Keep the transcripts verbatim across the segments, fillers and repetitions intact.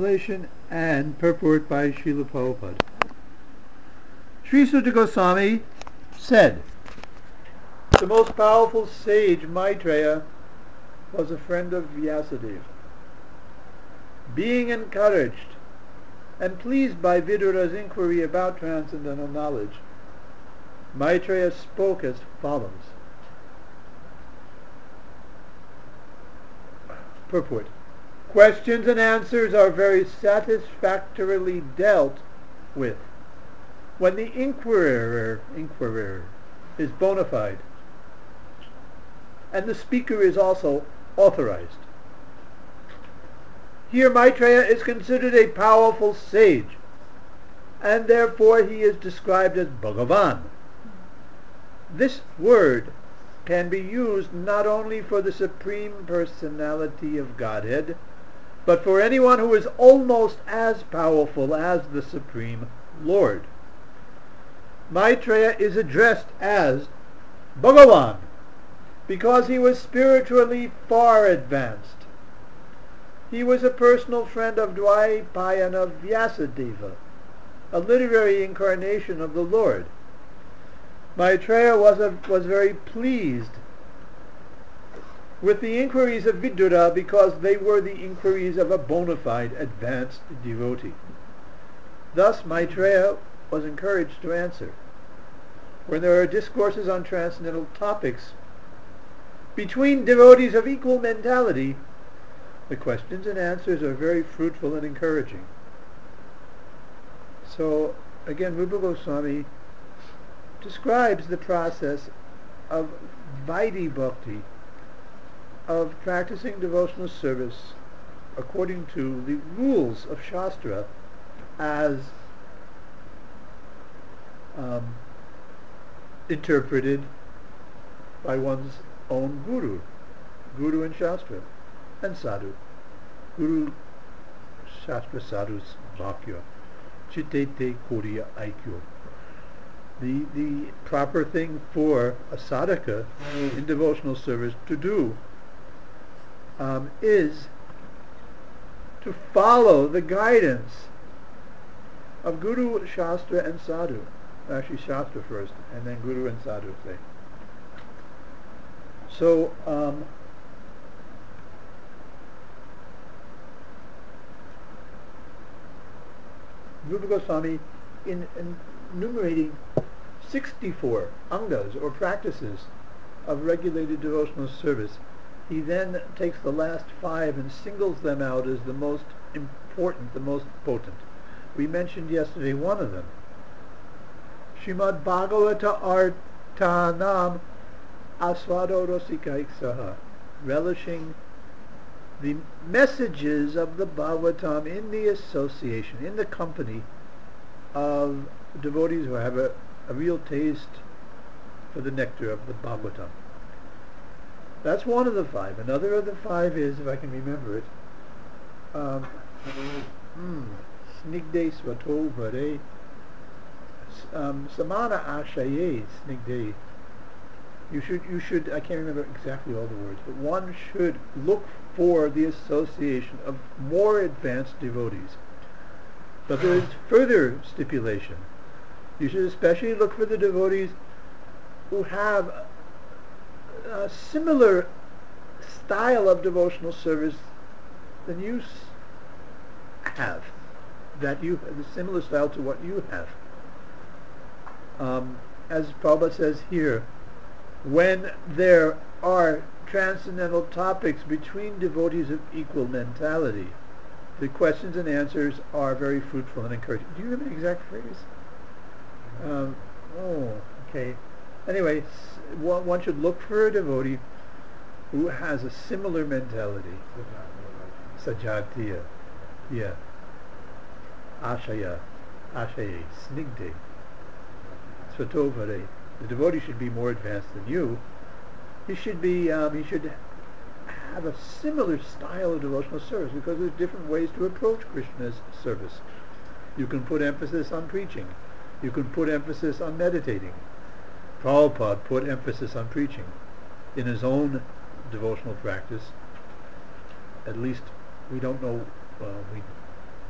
translation and purport by Srila Prabhupada. Sri Suta Goswami said, the most powerful sage, Maitreya, was a friend of Vyasadeva. Being encouraged and pleased by Vidura's inquiry about transcendental knowledge, Maitreya spoke as follows. Purport. Questions and answers are very satisfactorily dealt with when the inquirer, inquirer is bona fide and the speaker is also authorized. Here Maitreya is considered a powerful sage, and therefore he is described as Bhagavan. This word can be used not only for the Supreme Personality of Godhead, but for anyone who is almost as powerful as the Supreme Lord. Maitreya is addressed as Bhagavan because he was spiritually far advanced. He was a personal friend of Dvaipayana Vyasadeva, a literary incarnation of the Lord. Maitreya was, a, was very pleased with the inquiries of Vidura because they were the inquiries of a bona fide advanced devotee. Thus Maitreya was encouraged to answer. When there are discourses on transcendental topics between devotees of equal mentality, the questions and answers are very fruitful and encouraging. So, again, Rupa Goswami describes the process of Vaidhi Bhakti, of practicing devotional service according to the rules of Shastra as um, interpreted by one's own Guru, Guru and Shastra, and Sadhu. Guru, Shastra, Sadhu's Bhakya, Chittete Koriya Aikyo. The, the proper thing for a sadhaka in devotional service to do um, is to follow the guidance of Guru, Shastra, and Sadhu. Actually, Shastra first, and then Guru and Sadhu say. So, um, Rupa Goswami, in, in enumerating sixty-four angas or practices of regulated devotional service, he then takes the last five and singles them out as the most important, the most potent. We mentioned yesterday one of them. Srimad Bhagavata Artanam Asvado Rasikaiksaha, relishing the messages of the Bhagavatam in the association, in the company of devotees who have a, a real taste for the nectar of the Bhagavatam. That's one of the five. Another of the five is, if I can remember it, um, mm, Snigde Svato Vare, um, Samana Ashaye Snigde. You should, you should, I can't remember exactly all the words, but one should look for the association of more advanced devotees. But there is further stipulation. You should especially look for the devotees who have a similar style of devotional service than you have. That you have a similar style to what you have. Um, as Prabhupada says here, when there are transcendental topics between devotees of equal mentality, the questions and answers are very fruitful and encouraging. Do you have an exact phrase? Um, oh, okay. Anyway, one, one should look for a devotee who has a similar mentality. Sajatiya. Yeah. Ashaya. Ashaye. Snigde. Svatovare. The devotee should be more advanced than you. He should be, um, he should have a similar style of devotional service, because there's different ways to approach Krishna's service. You can put emphasis on preaching. You can put emphasis on meditating. Prabhupada put emphasis on preaching in his own devotional practice. At least we don't know, uh, we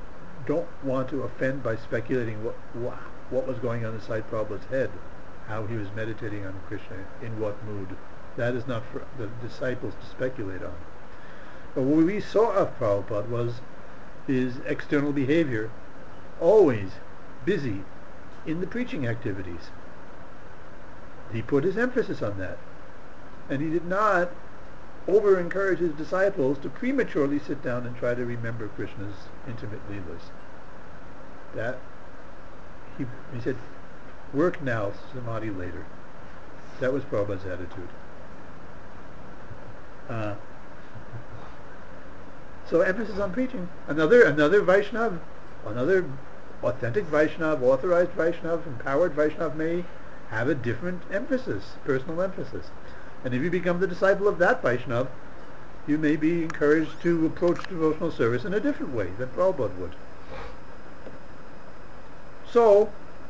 don't want to offend by speculating what, what, what was going on inside Prabhupada's head, how he was meditating on Krishna, in what mood. That is not for the disciples to speculate on. But what we saw of Prabhupada was his external behavior, always busy in the preaching activities. He put his emphasis on that. And he did not over-encourage his disciples to prematurely sit down and try to remember Krishna's intimate leelas. That, he, he said, work now, samadhi later. That was Prabhupada's attitude. Uh, so emphasis on preaching. Another another Vaishnav, another authentic Vaishnav, authorized Vaishnav, empowered Vaishnav may have a different emphasis, personal emphasis. And if you become the disciple of that Vaishnav, you may be encouraged to approach devotional service in a different way than Prabhupada would. So,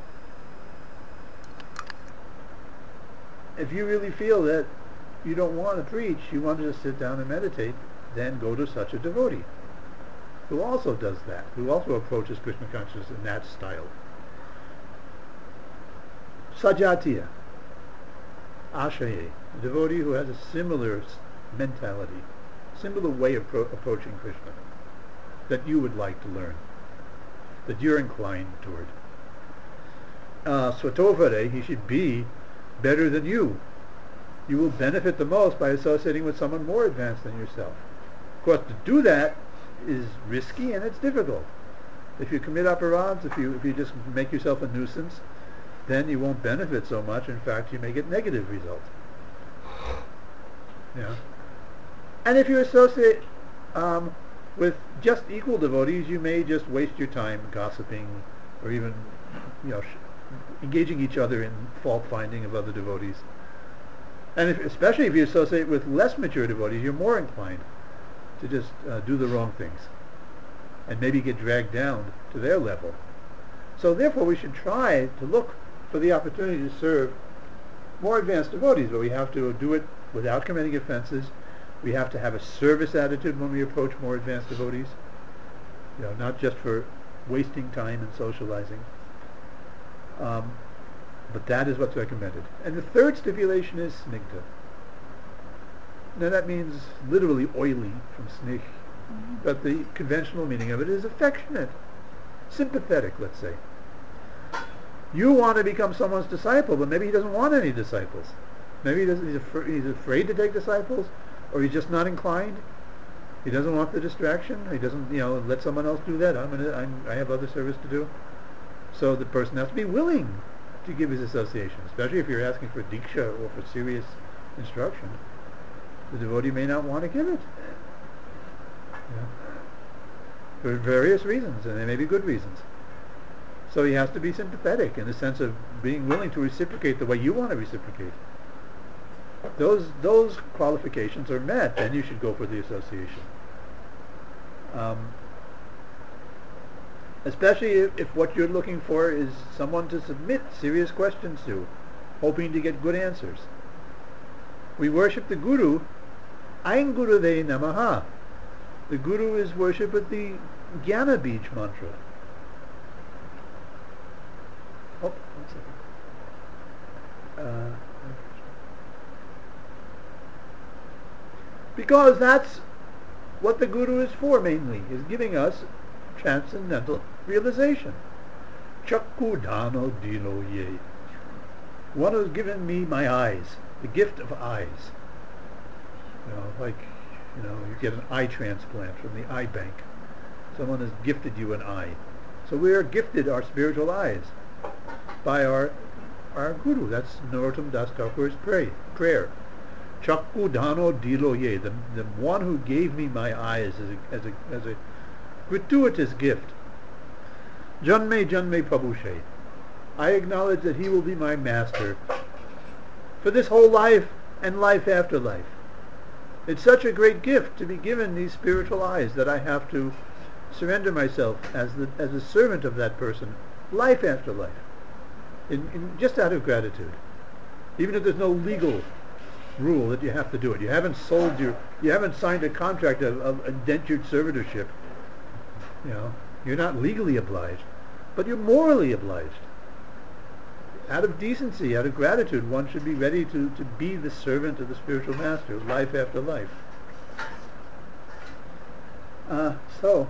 if you really feel that you don't want to preach, you want to just sit down and meditate, then go to such a devotee who also does that, who also approaches Krishna consciousness in that style. Sajatiya, Ashaye, a devotee who has a similar mentality, similar way of pro- approaching Krishna that you would like to learn, that you're inclined toward. Uh, Swatovare, he should be better than you. You will benefit the most by associating with someone more advanced than yourself. Of course, to do that is risky and it's difficult. If you commit aparads, if you if you just make yourself a nuisance, then you won't benefit so much. In fact, you may get negative results. Yeah. And if you associate um, with just equal devotees, you may just waste your time gossiping, or even, you know, sh- engaging each other in fault finding of other devotees. And if, especially if you associate with less mature devotees, you're more inclined to just uh, do the wrong things and maybe get dragged down to their level. So therefore we should try to look for the opportunity to serve more advanced devotees, but we have to do it without committing offenses. We have to have a service attitude when we approach more advanced devotees, you know, not just for wasting time and socializing. Um, but that is what's recommended. And the third stipulation is snigdha. Now that means literally oily from snigh, mm-hmm. but the conventional meaning of it is affectionate, sympathetic, let's say. You want to become someone's disciple, but maybe he doesn't want any disciples. Maybe he doesn't, he's, af- he's afraid to take disciples, or he's just not inclined. He doesn't want the distraction. He doesn't, you know, let someone else do that. I'm gonna, I'm, I have other service to do. So the person has to be willing to give his association, especially if you're asking for diksha or for serious instruction. The devotee may not want to give it. Yeah. For various reasons, and there may be good reasons. So he has to be sympathetic in the sense of being willing to reciprocate the way you want to reciprocate. Those those qualifications are met, then you should go for the association. Um, especially if, if what you're looking for is someone to submit serious questions to, hoping to get good answers. We worship the Guru, Ain Gurave Namaha. The Guru is worshipped with the Jnana Bij mantra. Oh, one second. Uh, because that's what the Guru is for mainly, is giving us transcendental realization. Chakku Dhano Dilo Ye. One who's given me my eyes, the gift of eyes. You know, like, you know, you get an eye transplant from the eye bank. Someone has gifted you an eye. So we are gifted our spiritual eyes by our our Guru. That's Narottam Das Thakur's pray, prayer. Chakku Dhano Dilo Ye, the, the one who gave me my eyes as a, as a, as a gratuitous gift. Janme Janme Prabhushe. I acknowledge that he will be my master for this whole life and life after life. It's such a great gift to be given these spiritual eyes that I have to surrender myself as the as a servant of that person, life after life, in, in just out of gratitude. Even if there's no legal rule that you have to do it. You haven't sold your, you haven't signed a contract of, of indentured servitorship, you know, You're not legally obliged, but you're morally obliged. Out of decency, out of gratitude, one should be ready to, to be the servant of the spiritual master, life after life. Uh, so,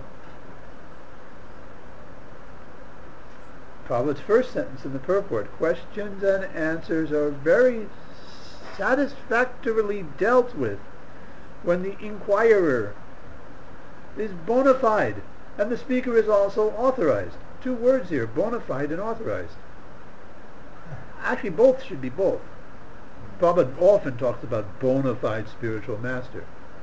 Prabhupada's first sentence in the purport, questions and answers are very satisfactorily dealt with when the inquirer is bona fide and the speaker is also authorized. Two words here, bona fide and authorized. Actually, both should be both. Prabhupada often talks about bona fide spiritual master.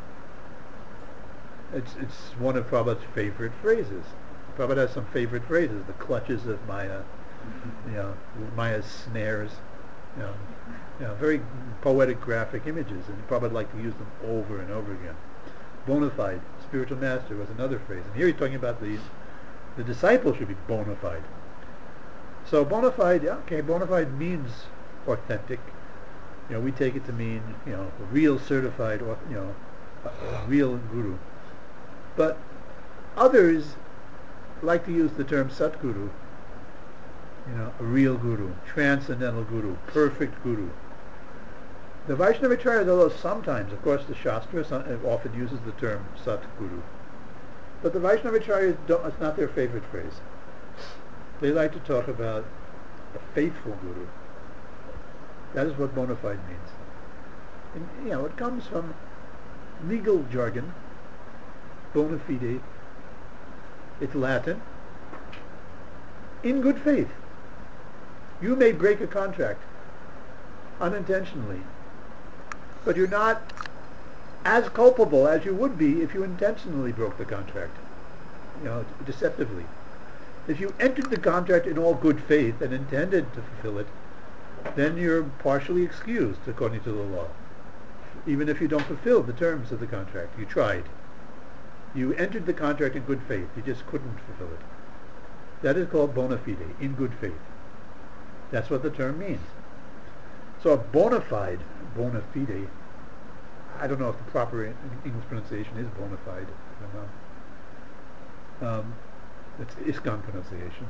It's it's one of Prabhupada's favorite phrases. Prabhupada has some favorite phrases, the clutches of Maya, you know, Maya's snares, you know, you know, very poetic, graphic images, and Prabhupada liked to use them over and over again. Bona fide spiritual master was another phrase, and here he's talking about the the disciple should be bona fide. So bona fide, yeah, okay, bona fide means authentic. You know, we take it to mean, you know, a real certified, or you know, a, a real guru. But others like to use the term Satguru, you know, a real guru, transcendental guru, perfect guru. The Vaishnavacharyas, although sometimes, of course, the Shastra often uses the term Satguru, but the Vaishnavacharyas don't, it's not their favorite phrase. They like to talk about a faithful guru. That is what bona fide means. And, you know, it comes from legal jargon, bona fide. It's Latin. In good faith. You may break a contract unintentionally, but you're not as culpable as you would be if you intentionally broke the contract, you know, deceptively. If you entered the contract in all good faith and intended to fulfill it, then you're partially excused according to the law. Even if you don't fulfill the terms of the contract, you tried. You entered the contract in good faith, you just couldn't fulfill it. That is called bona fide, in good faith. That's what the term means. So a bona fide, bona fide, I don't know if the proper English pronunciation is bona fide, I don't know. Um, it's ISKCON pronunciation.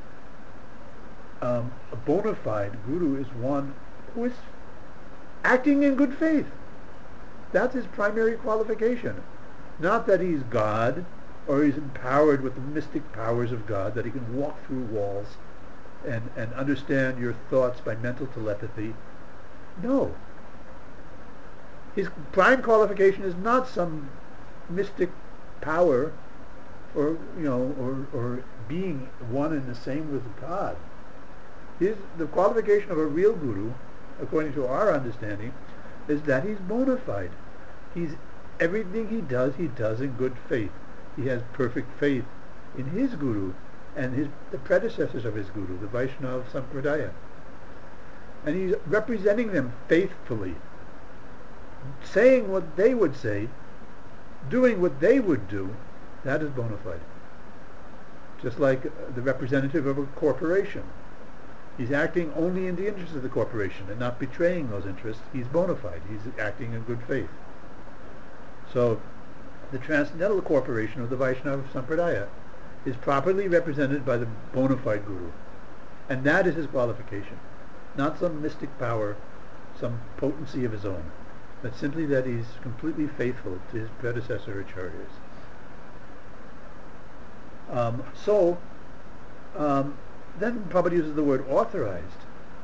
Um, a bona fide guru is one who is acting in good faith. That's his primary qualification. Not that he's God, or he's empowered with the mystic powers of God, that he can walk through walls and, and understand your thoughts by mental telepathy. No. His prime qualification is not some mystic power or, you know, or, or being one and the same with God. His, the qualification of a real guru, according to our understanding, is that he's bona fide. He's everything he does, he does in good faith. He has perfect faith in his guru and his the predecessors of his guru, the Vaishnava Sampradaya. And he's representing them faithfully, saying what they would say, doing what they would do. That is bona fide. Just like the representative of a corporation. He's acting only in the interests of the corporation and not betraying those interests. He's bona fide. He's acting in good faith. So the Transcendental Corporation of the Vaishnava Sampradaya is properly represented by the bona fide guru. And that is his qualification. Not some mystic power, some potency of his own, but simply that he's completely faithful to his predecessor acharyas. Um, so, um, then Prabhupada uses the word authorized.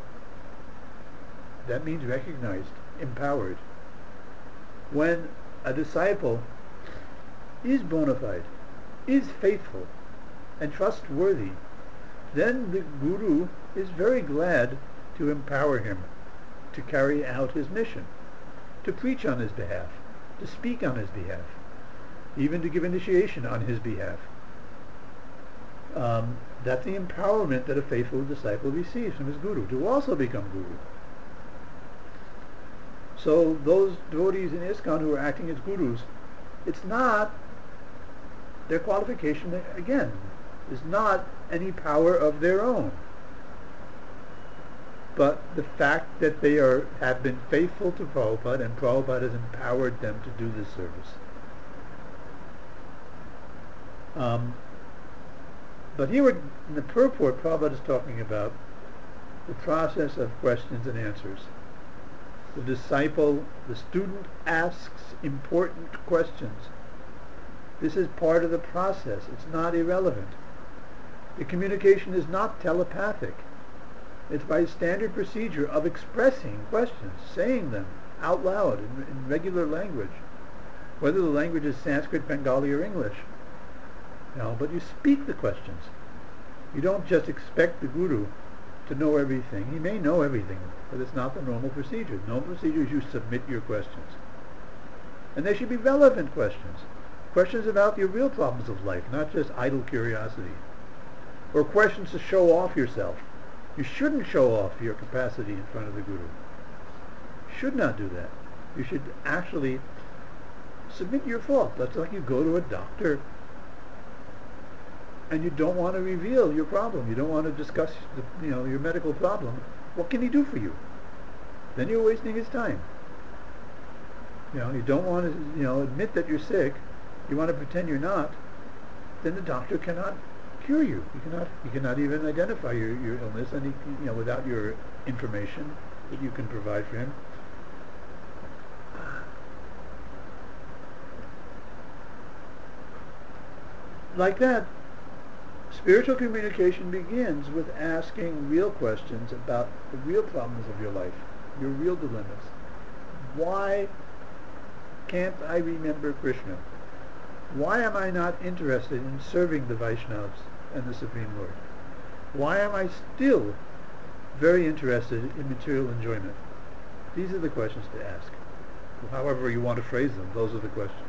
That means recognized, empowered. When a disciple is bona fide, is faithful, and trustworthy, then the guru is very glad to empower him to carry out his mission, to preach on his behalf, to speak on his behalf, even to give initiation on his behalf. Um, that's the empowerment that a faithful disciple receives from his guru, to also become guru. So those devotees in ISKCON who are acting as gurus, it's not, their qualification, again, is not any power of their own, but the fact that they are have been faithful to Prabhupada, and Prabhupada has empowered them to do this service. Um, But here we're, in the purport, Prabhupada is talking about the process of questions and answers. The disciple, the student asks important questions. This is part of the process. It's not irrelevant. The communication is not telepathic. It's by standard procedure of expressing questions, saying them out loud in, in regular language, whether the language is Sanskrit, Bengali, or English. You know, but you speak the questions. You don't just expect the guru to know everything. He may know everything, but it's not the normal procedure. The normal procedure is you submit your questions. And they should be relevant questions. Questions about your real problems of life, not just idle curiosity. Or questions to show off yourself. You shouldn't show off your capacity in front of the guru. You should not do that. You should actually submit your fault. That's like you go to a doctor and you don't want to reveal your problem. You don't want to discuss the, you know, your medical problem. What can he do for you? Then you're wasting his time. You know, you don't want to, you know, admit that you're sick. You want to pretend you're not. Then the doctor cannot cure you. He cannot. He cannot even identify your, your illness, and he, you know, without your information that you can provide for him. Like that, spiritual communication begins with asking real questions about the real problems of your life, your real dilemmas. Why can't I remember Krishna? Why am I not interested in serving the Vaishnavas and the Supreme Lord? Why am I still very interested in material enjoyment? These are the questions to ask. However you want to phrase them, those are the questions.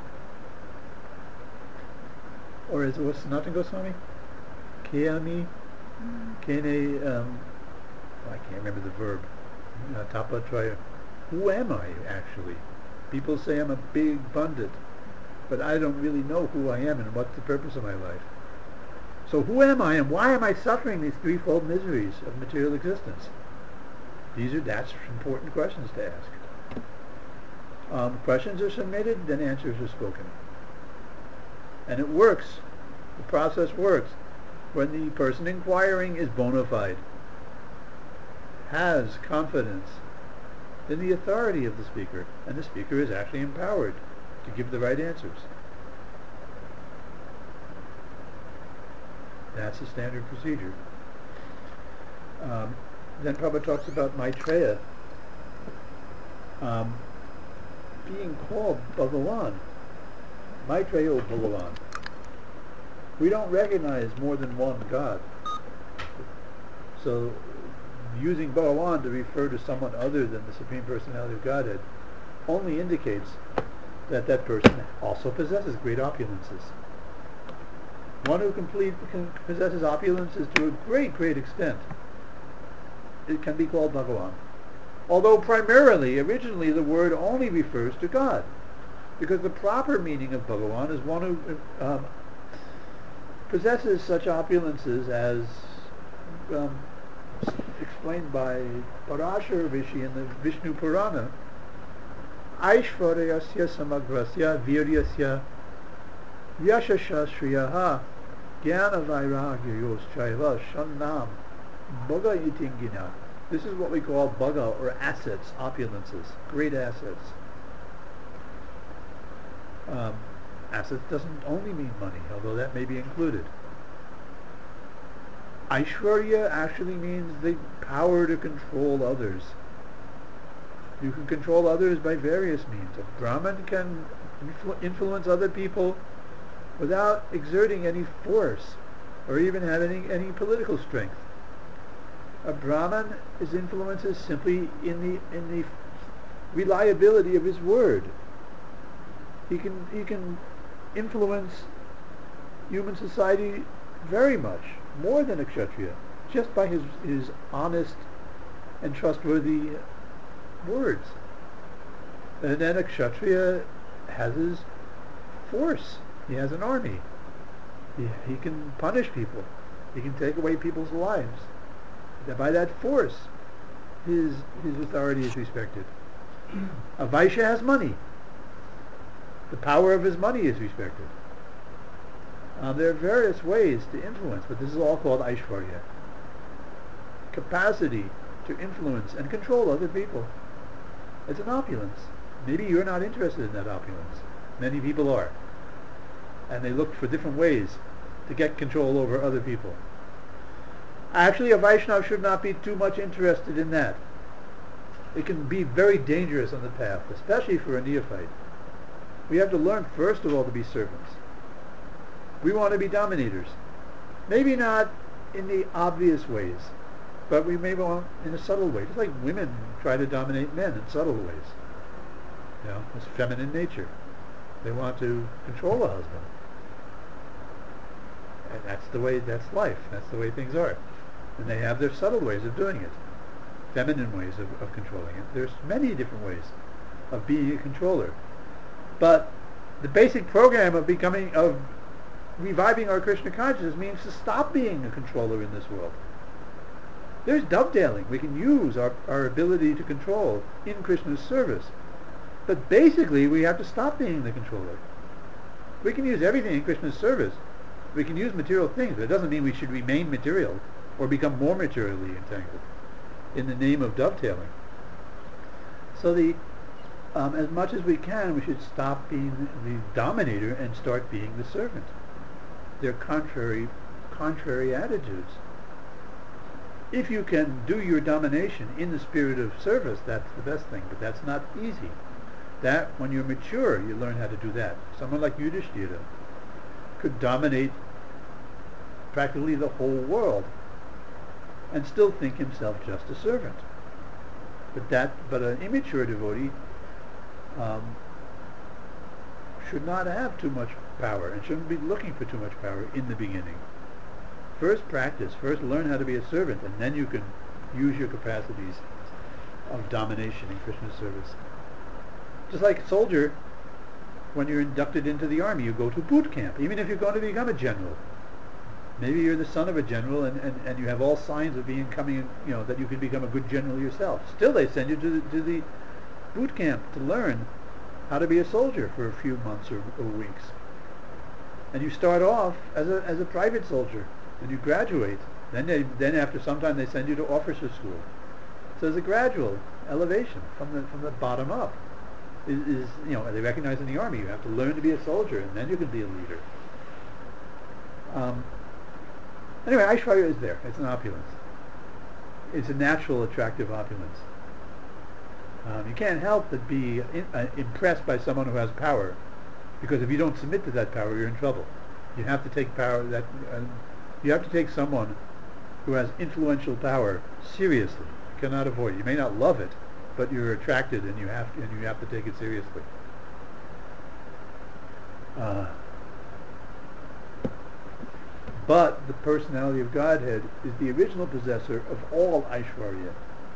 Or as was Sanatana Goswami? Keami, Kene, um, I can't remember the verb. Uh, Tapatraya. Who am I, actually? People say I'm a big pundit, but I don't really know who I am and what's the purpose of my life. So who am I and why am I suffering these threefold miseries of material existence? These are, that's important questions to ask. Um, questions are submitted, then answers are spoken. And it works. The process works when the person inquiring is bona fide, has confidence in the authority of the speaker, and the speaker is actually empowered to give the right answers. That's the standard procedure. Um, then Prabhupada talks about Maitreya um, being called Bhagavan. Maitreya Bhagavan. We don't recognize more than one God. So using Bhagavan to refer to someone other than the Supreme Personality of Godhead only indicates that that person also possesses great opulences. One who complete, can, possesses opulences to a great, great extent, it can be called Bhagavan. Although primarily, originally, the word only refers to God. Because the proper meaning of Bhagavan is one who um, possesses such opulences as um, explained by Parashara Rishi in the Vishnu Purana. Aishvaryasya samagrasya viryasya yashasha shriyaha jnana vairagya yoschaiva shannam bhaga itingina. This is what we call bhaga, or assets, opulences, great assets. Um, assets doesn't only mean money, although that may be included. Aishwarya actually means the power to control others. You can control others by various means. A Brahmin can influ- influence other people without exerting any force or even having any, any political strength. A Brahmin is influences simply in the in the reliability of his word. He can he can influence human society very much, more than a Kshatriya, just by his, his honest and trustworthy words. And then a Kshatriya has his force. He has an army. He, he can punish people. He can take away people's lives. By that force, his his authority is respected. A Vaishya has money. The power of his money is respected. Uh, there are various ways to influence, but this is all called Aishvarya. Capacity to influence and control other people. It's an opulence. Maybe you're not interested in that opulence. Many people are. And they look for different ways to get control over other people. Actually, a Vaishnava should not be too much interested in that. It can be very dangerous on the path, especially for a neophyte. We have to learn, first of all, to be servants. We want to be dominators. Maybe not in the obvious ways, but we may want in a subtle way. Just like women try to dominate men in subtle ways. You know, it's feminine nature. They want to control a husband. And that's the way, that's life. That's the way things are. And they have their subtle ways of doing it. Feminine ways of, of controlling it. There's many different ways of being a controller. But the basic program of becoming, of reviving our Krishna consciousness means to stop being a controller in this world. There's dovetailing. We can use our, our ability to control in Krishna's service. But basically, we have to stop being the controller. We can use everything in Krishna's service. We can use material things, but it doesn't mean we should remain material or become more materially entangled in the name of dovetailing. So the um, as much as we can, we should stop being the dominator and start being the servant. They're contrary, contrary attitudes. If you can do your domination in the spirit of service, that's the best thing, but that's not easy. That, when you're mature, you learn how to do that. Someone like Yudhishthira could dominate practically the whole world and still think himself just a servant. But that, but an immature devotee um, should not have too much power and shouldn't be looking for too much power in the beginning. First practice, first learn how to be a servant, and then you can use your capacities of domination in Krishna's service. Just like a soldier, when you're inducted into the army, you go to boot camp, even if you're going to become a general. Maybe you're the son of a general and, and, and you have all signs of being coming, you know, that you could become a good general yourself. Still, they send you to the, to the boot camp to learn how to be a soldier for a few months or, or weeks. And you start off as a as a private soldier, and you graduate. Then they then after some time they send you to officer school. So there's a gradual elevation from the from the bottom up. Is, is you know, they recognize in the army you have to learn to be a soldier, and then you can be a leader. Um, anyway, Aishvarya is there. It's an opulence. It's a natural, attractive opulence. Um, you can't help but be in, uh, impressed by someone who has power, because if you don't submit to that power, you're in trouble. You have to take power that uh, you have to take someone who has influential power seriously. You cannot avoid it. You may not love it, but you're attracted, and you have to, and you have to take it seriously. Uh, but the personality of Godhead is the original possessor of all Aishvarya.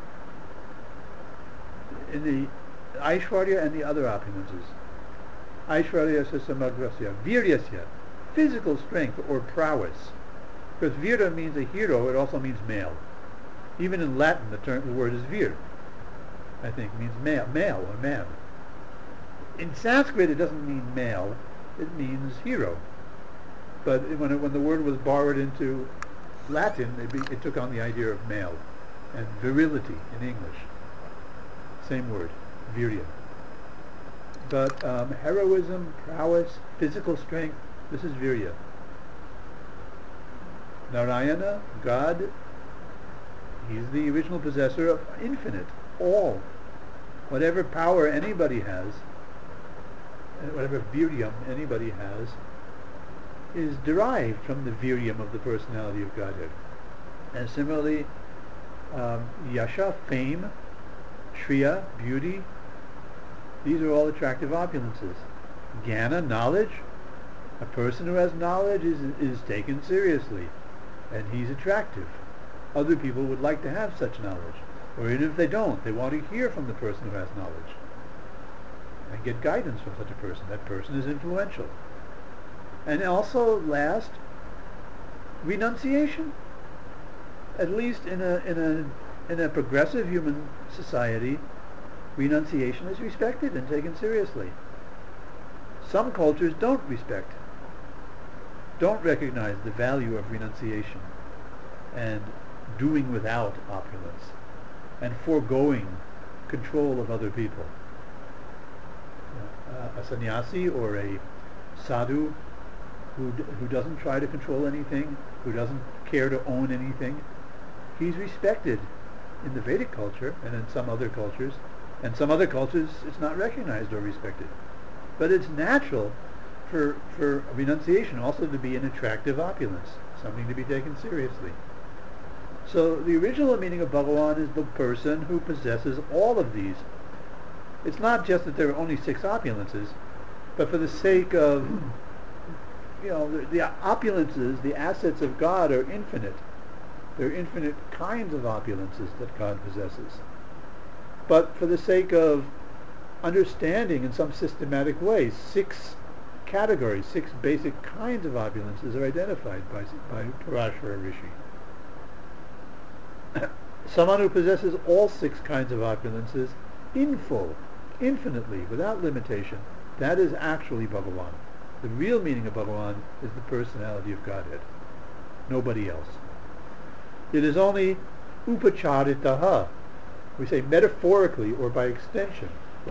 In the Aishvarya and the other opulences, Aishvarya samagrasya, viryasya, physical strength or prowess. Because vira means a hero, it also means male. Even in Latin, the term, the word is vir. I think means male, male or man. In Sanskrit, it doesn't mean male; it means hero. But when it, when the word was borrowed into Latin, it, be, it took on the idea of male and virility in English. Same word, virya. But um, heroism, prowess, physical strength, this is virya. Narayana, God, he's the original possessor of infinite, all. Whatever power anybody has, whatever viryam anybody has, is derived from the viryam of the personality of Godhead. And similarly, um, yasha, fame, shriya, beauty, these are all attractive opulences. Jnana, knowledge, a person who has knowledge is, is taken seriously, and he's attractive. Other people would like to have such knowledge. Or even if they don't, they want to hear from the person who has knowledge and get guidance from such a person. That person is influential. And also, last, renunciation. At least in a in a in a progressive human society, renunciation is respected and taken seriously. Some cultures don't respect don't recognize the value of renunciation and doing without opulence and foregoing control of other people. Uh, a sannyasi or a sadhu who d- who doesn't try to control anything, who doesn't care to own anything, he's respected in the Vedic culture and in some other cultures. And some other cultures it's not recognized or respected. But it's natural for for renunciation also to be an attractive opulence, something to be taken seriously. So the original meaning of Bhagawan is the person who possesses all of these. It's not just that there are only six opulences, but for the sake of, you know, the, the opulences, the assets of God are infinite. There are infinite kinds of opulences that God possesses. But for the sake of understanding in some systematic way, six categories, six basic kinds of opulences are identified by, by Parashara Rishi. Someone who possesses all six kinds of opulences in full, infinitely, without limitation, that is actually Bhagawan. The real meaning of Bhagawan is the personality of Godhead. Nobody else. It is only upacharitaha, we say metaphorically or by extension,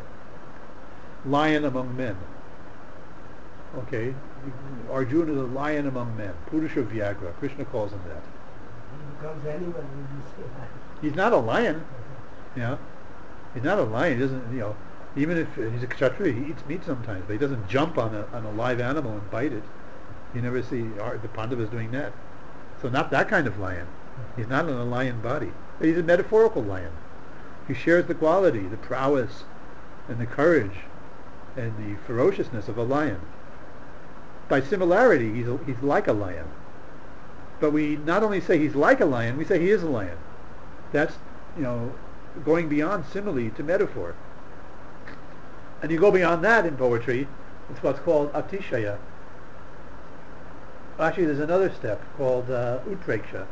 lion among men. Okay? Arjuna is a lion among men. Purusha Vyagra. Krishna calls him that. He becomes anyone when you say that. He's not a lion. Yeah. He's not a lion. He doesn't, you know, even if he's a kshatriya, he eats meat sometimes, but he doesn't jump on a, on a live animal and bite it. You never see uh, the Pandavas doing that. So not that kind of lion. He's not in a lion body. But he's a metaphorical lion. He shares the quality, the prowess, and the courage, and the ferociousness of a lion. By similarity, he's a, he's like a lion. But we not only say he's like a lion, we say he is a lion. That's, you know, going beyond simile to metaphor. And you go beyond that in poetry, it's what's called atishaya. Actually, there's another step called uh, utpreksha.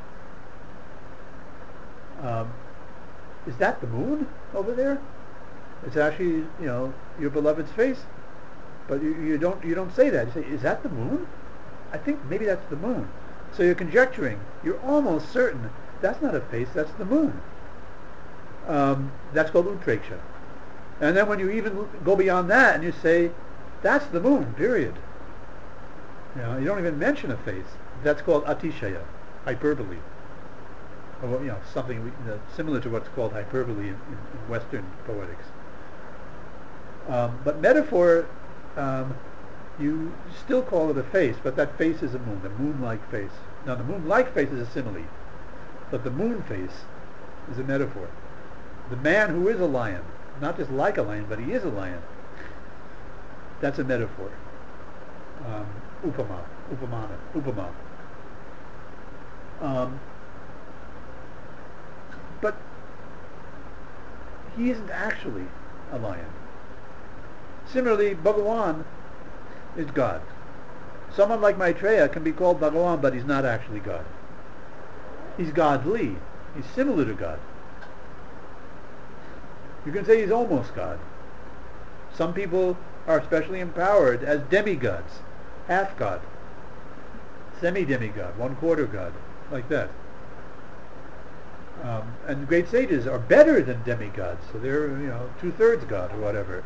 Um, is that the moon over there? It's actually, you know, your beloved's face. But you, you don't you don't say that. You say, is that the moon? I think maybe that's the moon. So you're conjecturing. You're almost certain that's not a face, that's the moon. Um, that's called utpreksha. And then when you even go beyond that and you say, that's the moon, period. You know, you don't even mention a face. That's called atishaya, hyperbole. Or, you know, something uh, similar to what's called hyperbole in, in, in Western poetics. Um, but metaphor, um, you still call it a face, but that face is a moon, a moon-like face. Now the moon-like face is a simile, but the moon face is a metaphor. The man who is a lion, not just like a lion, but he is a lion, that's a metaphor. Um, upama, upamana, upama. Um, but he isn't actually a lion. Similarly, Bhagawan is God. Someone like Maitreya can be called Bhagawan, but he's not actually God. He's godly. He's similar to God. You can say he's almost God. Some people are especially empowered as demigods, half God, semi-demigod, one-quarter God, like that. Um, and great sages are better than demigods, so they're, you know, two-thirds God or whatever.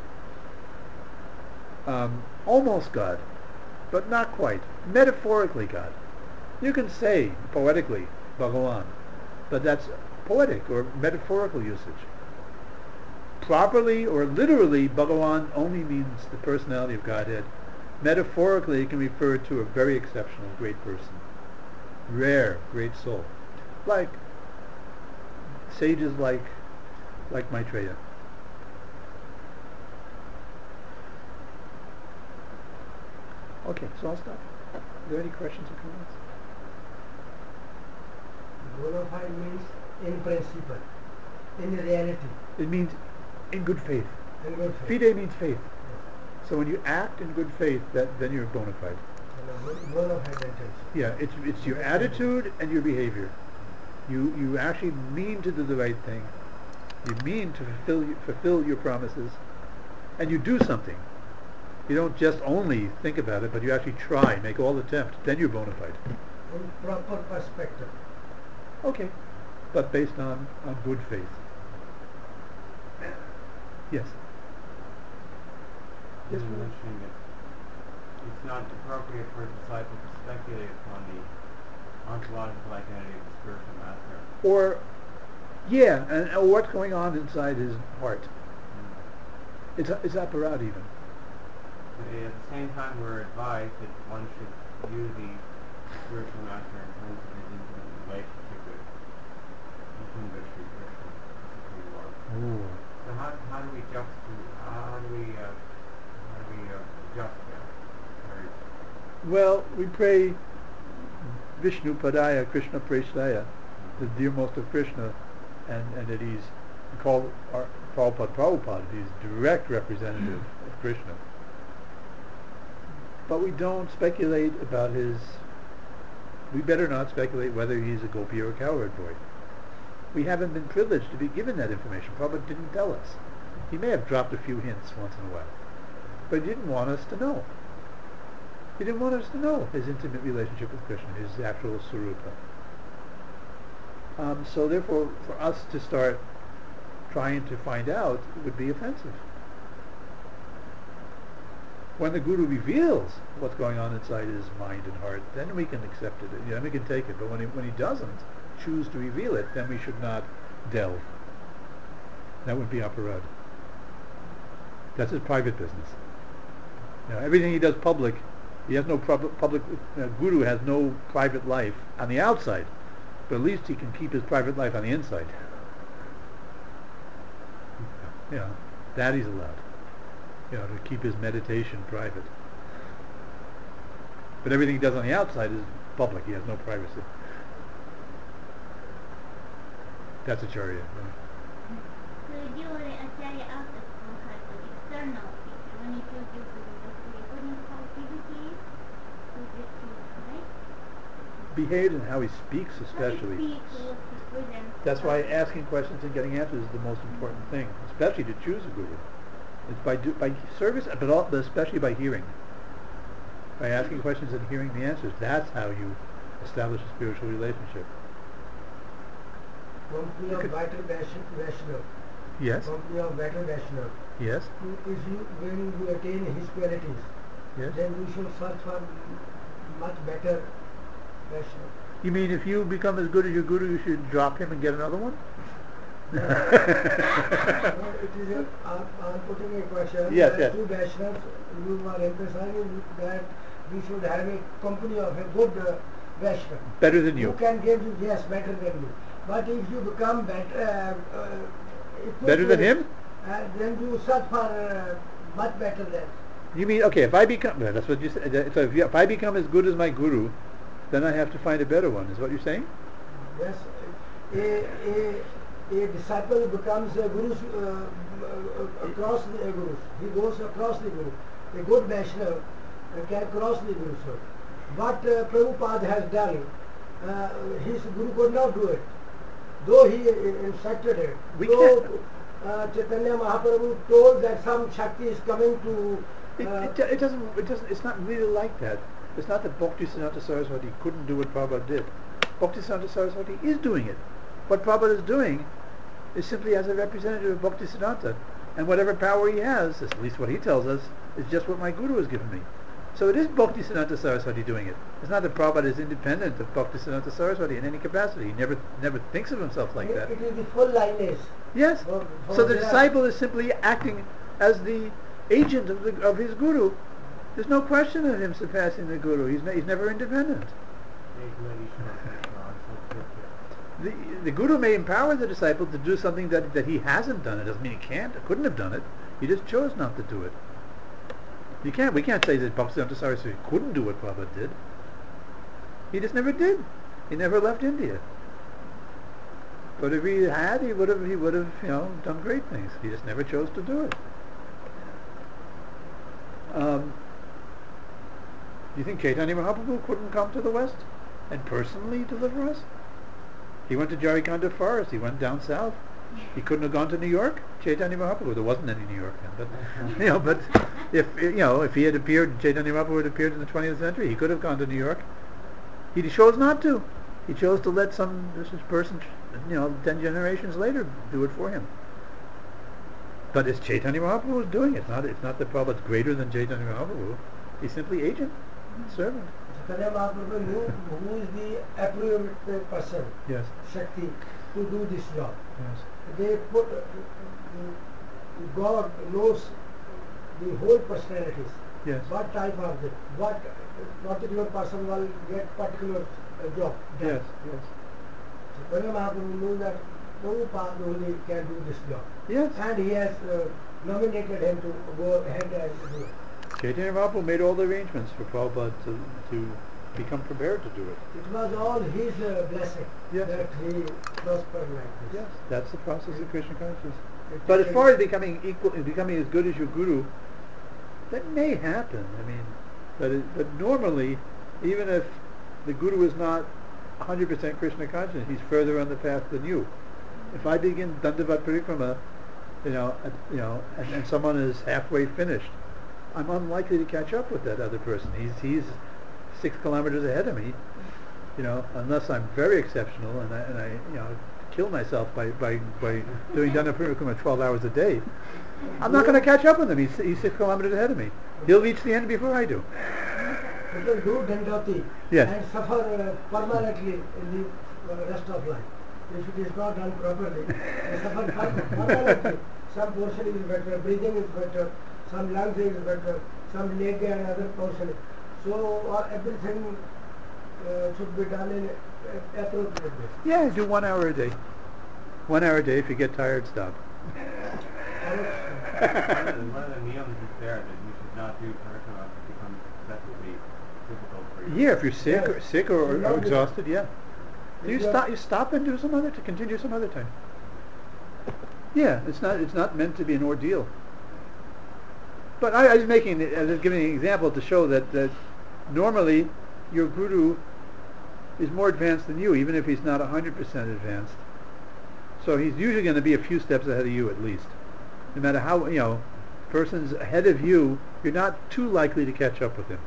Um, almost God, but not quite. Metaphorically God. You can say poetically Bhagawan, but that's poetic or metaphorical usage. Properly or literally, Bhagawan only means the personality of Godhead. Metaphorically, it can refer to a very exceptional, great person. Rare, great soul. Like sages like like Maitreya. Okay, so I'll stop. Are there any questions or comments? Bona fide means in principle, in reality. It means in good faith. In good faith. Fide means faith. Yes. So when you act in good faith, that then you're bona fide. Bona fide intention. Yeah, it's it's your attitude and your behavior. You you actually mean to do the right thing. You mean to fulfill fulfill your promises, and you do something. You don't just only think about it, but you actually try, make all attempt. Then you're bona fide. In proper perspective. Okay, but based on, on good faith. Yes. Yes, You ma'am. mentioning that it's not appropriate for a disciple to speculate upon the ontological identity of the spiritual master. Or, yeah, and, and what's going on inside his heart. Mm. It's, it's apparat even. But at the same time, we're advised that one should view the spiritual master in terms of his intimate relationship with Nikunga Sri Krishna, the Supreme Lord. Ooh. So how, how do we juxtapose, how do we, uh, how do we uh, juxtapose? Well, we pray Vishnu Padaya, Krishna Presthaya, the dearmost of Krishna, and, and that he's called our Prabhupada Prabhupada, he's direct representative of Krishna. But we don't speculate about his, we better not speculate whether he's a gopi or a cowherd boy. We haven't been privileged to be given that information. Prabhupada didn't tell us. He may have dropped a few hints once in a while, but he didn't want us to know. He didn't want us to know his intimate relationship with Krishna, his actual Sarupa. Um, so therefore, for us to start trying to find out would be offensive. When the Guru reveals what's going on inside his mind and heart, then we can accept it, then we can take it. But when he, when he doesn't choose to reveal it, then we should not delve. That would be aparad. That's his private business. You know, everything he does public, he has no pub- public, uh, Guru has no private life on the outside, but at least he can keep his private life on the inside. You know, that he's allowed. You know, to keep his meditation private. But everything he does on the outside is public. He has no privacy. That's Acharya. Right? So during Acharya out of the external picture, when you choose your Guru, according to how activities, to get to right? Behaved and how he speaks especially. How he speaks, what he presents. That's why asking questions and getting answers is the most important thing, especially to choose a Guru. It's by do, by service, but, all, but especially by hearing. By asking questions and hearing the answers. That's how you establish a spiritual relationship. Company of Vital Vaishnav. Yes? Company of Vital Vaishnav. Yes? If you, when you attain his qualities, Yes? then you should search for much better Vaishnav. You mean if you become as good as your Guru, you should drop him and get another one? No, it is a, I'm, I'm putting a question. Yes, that yes. To Vaishnavs, you are emphasizing that we should have a company of a good uh, Vaishnav. Better than you. Who can give you, yes, better than you. But if you become better, uh, uh, equal Better to than it, him? Uh, then you search for uh, much better than. You mean, okay, if I become, well, that's what you said, so if, you, if I become as good as my Guru, then I have to find a better one, is what you're saying? Yes, a, a, a disciple becomes a guru uh, uh, across the uh, gurus. He goes across the guru. A good Vaishnava uh, can cross the guru. So, what uh, Prabhupada has done, uh, his guru could not do it, though he uh, instructed it. We so, can't. uh, Chaitanya Mahaprabhu told that some Shakti is coming to. Uh, It, it, it doesn't, it doesn't, it's not really like that. It's not that Bhaktisiddhanta Saraswati couldn't do what Prabhupada did. Bhaktisiddhanta Saraswati is doing it. What Prabhupada is doing is simply as a representative of Bhaktisiddhanta. And whatever power he has, at least what he tells us, is just what my Guru has given me. So it is Bhaktisiddhanta Saraswati doing it. It's not that Prabhupada is independent of Bhaktisiddhanta Saraswati in any capacity. He never never thinks of himself like it, that. it is the full lineage. Yes. For- for So the their- disciple is simply acting as the agent of, the, of his Guru. There's no question of him surpassing the Guru. He's, ne- he's never independent. The, the Guru may empower the disciple to do something that, that he hasn't done. It doesn't mean he can't, or couldn't have done it. He just chose not to do it. You can't. We can't say that Bhaktisiddhanta Saraswati couldn't do what Prabhupada did. He just never did. He never left India. But if he had, he would have. He would have, you know, done great things. He just never chose to do it. Um, you think Chaitanya Mahaprabhu couldn't come to the West and personally deliver us? He went to Jharikanda forest. He went down south. He couldn't have gone to New York. Chaitanya Mahaprabhu. There wasn't any New York then, but you know, but if you know, if he had appeared, Chaitanya Mahaprabhu had appeared in the twentieth century, he could have gone to New York. He chose not to. He chose to let some this is person, you know, ten generations later do it for him. But it's Chaitanya Mahaprabhu who's doing it. It's not. It's not the Prabhupada greater than Chaitanya Mahaprabhu. He's simply agent, servant. Chaitanya Mahaprabhu knew who is the appropriate person, Yes. Shakti, to do this job. Yes. They put, uh, uh, God knows the whole personalities. Yes. What type of it, what particular person will get particular uh, job done. Yes. Yes. So Chaitanya Mahaprabhu knew that Prabhupada only can do this job. Yes. And he has uh, nominated him to go ahead and do it. Chaitanya Mahaprabhu made all the arrangements for Prabhupada to, to become prepared to do it. It was all his uh, blessing Yes. that he prospered like this. Yes, that's the process of Krishna consciousness. It But as became- far as becoming equal, becoming as good as your guru, that may happen. I mean, but it, but normally, even if the guru is not one hundred percent Krishna conscious, he's further on the path than you. If I begin Dandavat Parikrama, you know, uh, you know, and, and someone is halfway finished, I'm unlikely to catch up with that other person. He's he's six kilometers ahead of me, you know, unless I'm very exceptional and I, and I you know, kill myself by, by, by doing Dandavat Parikrama twelve hours a day. I'm not going to catch up with him. He's, he's six kilometers ahead of me. He'll reach the end before I do. People do Dandati Yes. and suffer uh, permanently in the uh, rest of life. If it is not done properly, they suffer per- permanently. Some portion is better, breathing is better, some lungs is better, some leg and other portion. So uh, everything uh, should be done in uh, appropriate way. Yeah, do one hour a day. One hour a day. If you get tired, stop. One of the, one of the niyams is there that you should not do parikrama if it becomes excessively difficult for you. Yeah, if you're sick or Yes. sick or, or, You know, exhausted, yeah. You If you stop. are- You stop and do some other to continue some other time. Yeah, it's not. It's not meant to be an ordeal. But I, I was making, I was giving an example to show that that normally your guru is more advanced than you, even if he's not a hundred percent advanced. So he's usually going to be a few steps ahead of you at least. No matter how, you know, person's ahead of you, you're not too likely to catch up with him.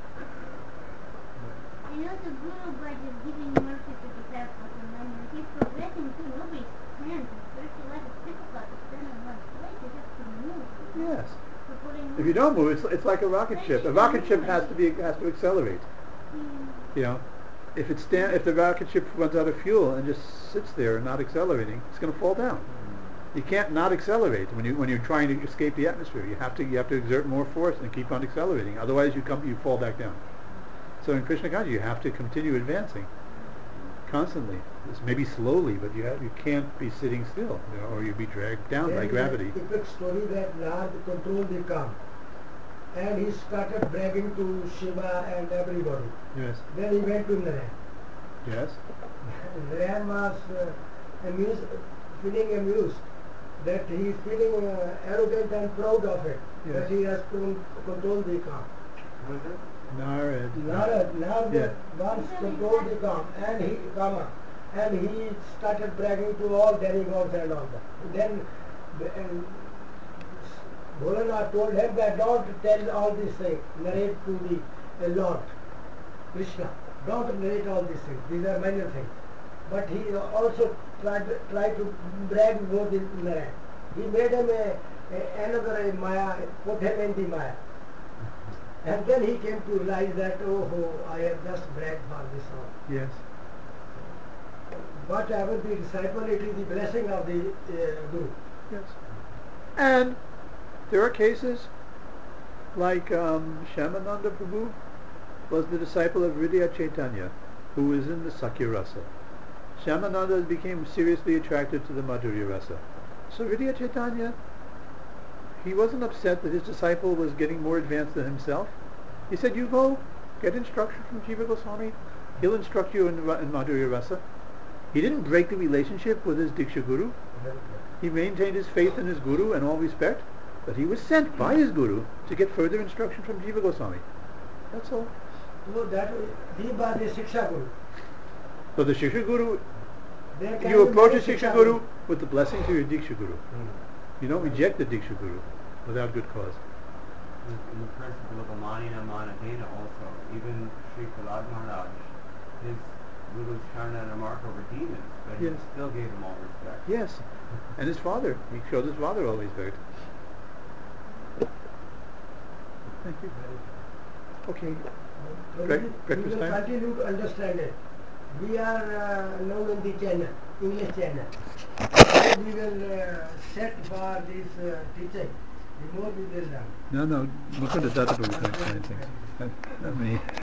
And also Guru by just giving mercy to disciples and then when he's progressing too, nobody stands. In spiritual life it's difficult to stand in one place, you have to move. Yes. So putting If you don't move, it's, it's like a rocket ship. A rocket ship has to be has to accelerate. Mm. You know, if it stand if the rocket ship runs out of fuel and just sits there and not accelerating, it's going to fall down. You can't not accelerate when you when you're trying to escape the atmosphere. You have to you have to exert more force and keep on accelerating. Otherwise, you come you fall back down. So in Krishna consciousness, you have to continue advancing constantly. It's maybe slowly, but you have, you can't be sitting still, you know, or you'll be dragged down There by is gravity. a epic story that Nard controlled the calm. And he started bragging to Shiva and everybody. Yes. Then he went to Narayan. Yes. Narayan was uh, amused, feeling amused that he is feeling uh, arrogant and proud of it, Yes. that he has con- controlled the calm. What is it? Narad. Narad, Narad Yeah. once controlled the calm, and he, Kama, and he started bragging to all demigods and all that. Then and Bholanath told him that don't tell all these things, narrate to the uh, Lord, Krishna. Don't narrate all these things, these are minor things. But he also tried, tried to brag more than Narayan. He made him a, a, another a Maya, put him in the Maya. And then he came to realize that, oh, oh I have just bragged for this all. Yes. Whatever the disciple, it is the blessing of the uh, Guru. Yes. And there are cases like um, Shyamananda Prabhu was the disciple of Hridaya Chaitanya, who was in the Sakya Rasa. Shyamananda became seriously attracted to the Madhurya Rasa. So Hridaya Chaitanya, he wasn't upset that his disciple was getting more advanced than himself. He said, you go, get instruction from Jiva Goswami. He'll instruct you in, in Madhurya Rasa. He didn't break the relationship with his Diksha Guru. He maintained his faith in his Guru and all respect, but he was sent by his Guru to get further instruction from Jiva Goswami. That's all. So that he was the Shiksha Guru. So the Shiksha Guru There can You be approach a many Shiksha Shiksha Guru with the blessings of your Diksha Guru. Mm. You don't reject the Diksha Guru without good cause. In in the principle of Amanina Manadena also, even Sri Prahlad Maharaj, his Guru's Charana and mark over demons, but Yes. he still gave them all respect. Yes. And his father. He showed his father all respect. Thank you. Okay. So Break- we- breakfast we will time? continue to understand it. We are uh, now in the channel, English channel. So we will uh, set for this uh, teaching. The more we will learn. No, no. Look at the data. Not me.